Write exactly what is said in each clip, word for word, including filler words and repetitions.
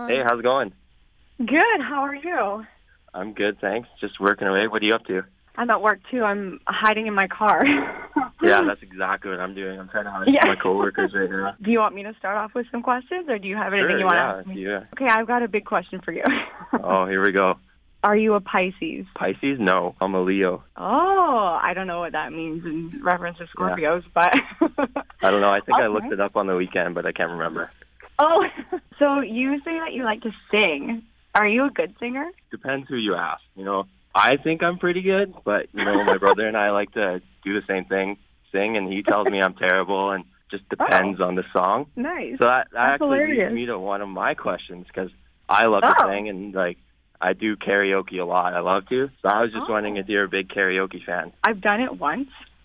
Hey, how's it going? Good. How are you? I'm good, thanks. Just working away. What are you up to? I'm at work, too. I'm hiding in my car. Yeah, that's exactly what I'm doing. I'm trying to hide Yeah. from my coworkers right now. Do you want me to start off with some questions, or do you have anything Sure, you want yeah, to ask me? yeah. Okay, I've got a big question for you. Oh, here we go. Are you a Pisces? Pisces? No, I'm a Leo. Oh, I don't know what that means in reference to Scorpios, but... I don't know. I think I Okay. looked it up on the weekend, but I can't remember. Oh, so you say that you like to sing. Are you a good singer? Depends who you ask. You know, I think I'm pretty good, but, you know, my brother and I like to do the same thing, sing, and he tells me I'm terrible, and just depends on the song. Nice. So that, that That's actually hilarious. leads me to one of my questions, because I love to Oh. sing, and, like, I do karaoke a lot. I love to. So I was just Oh. wondering if you're a big karaoke fan. I've done it once.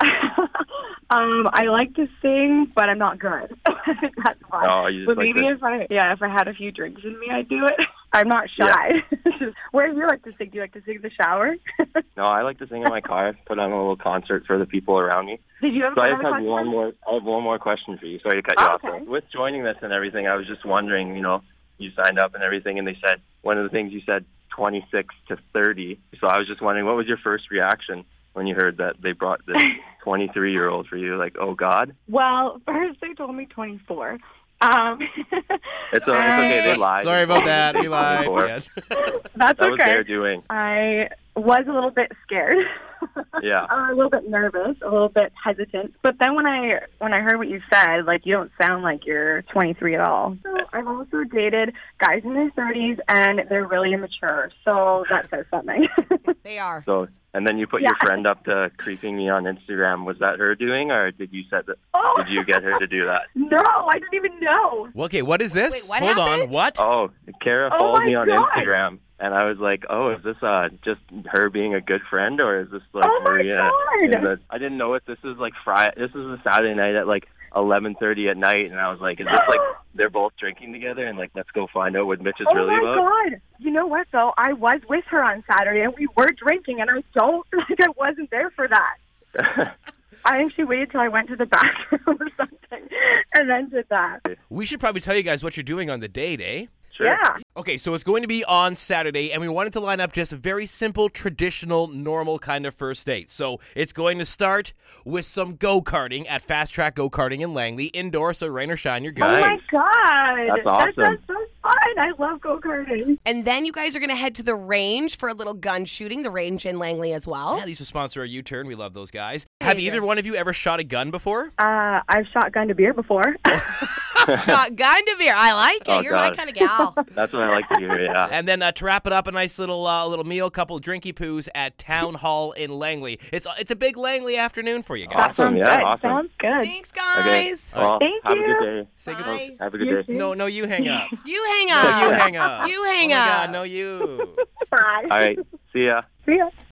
um, I like to sing, but I'm not good. That's why. Oh, you just but like maybe to- if I, yeah, if I had a few drinks in me, I'd do it. I'm not shy. Where do you like to sing? Do you like to sing in the shower? No, I like to sing in my car, put on a little concert for the people around me. Did you have So I another just have question? one more. I have one more question for you. Sorry to cut you Oh, off. okay. Though. With joining this and everything, I was just wondering. You know, you signed up and everything, and they said one of the things you said twenty-six to thirty. So I was just wondering, what was your first reaction when you heard that they brought this twenty-three-year-old for you? Like, oh God. Well, first they told me twenty-four. Um, It's, a, it's okay. They I- lied. Sorry about that. We lied. twenty-four. Yeah. That's That was okay. their doing. I was a little bit scared. Yeah. I was a little bit nervous, a little bit hesitant. But then when I when I heard what you said, like, you don't sound like you're twenty-three at all. So I've also dated guys in their thirties, and they're really immature. So that says something. They are. So, and then you put your Yeah. friend up to creeping me on Instagram. Was that her doing, or did you set that? Oh. Did you get her to do that? No, I didn't even know. Okay, what is this? Wait, what Hold happened? on. What? Oh, Kara Oh followed my me on God. Instagram, and I was like, "Oh, is this uh just her being a good friend, or is this like Oh my Maria?" God. in the- I didn't know it. This is like Friday. This is a Saturday night at like eleven thirty at night, and I was like, "Is this like they're both drinking together?" And like, let's go find out what Mitch is Oh really my about. God. You know what, though? I was with her on Saturday, and we were drinking, and I don't, like, I wasn't there for that. I actually waited till I went to the bathroom or something, and then did that. We should probably tell you guys what you're doing on the date, eh? Sure. Yeah. Okay, so it's going to be on Saturday, and we wanted to line up just a very simple, traditional, normal kind of first date. So it's going to start with some go-karting at Fast Track Go-Karting in Langley, indoor, so rain or shine, you're good. Oh Nice. my God. That's awesome. That sounds so fun. I love go-karting. And then you guys are going to head to the range for a little gun shooting, the range in Langley as well. Yeah, they used to sponsor a U-turn. We love those guys. There Have you either go. one of you ever shot a gun before? Uh, I've shotgunned a beer before. Shotgun to beer. I like it. Oh, You're my God. kind of gal. That's what I like to hear. Yeah. And then uh, to wrap it up, a nice little uh, little meal, couple drinky poos at Town Hall in Langley. It's it's a big Langley afternoon for you guys. Awesome. Sounds Yeah. good. Awesome. Sounds good. Thanks, Okay. guys. Well, Thank have you. a good day. Say Bye. goodbye. Have a good You day. too. No, no, you hang up. You hang No, up. you hang up. You hang oh my up. God, no, you. Bye. All right. See ya. See ya.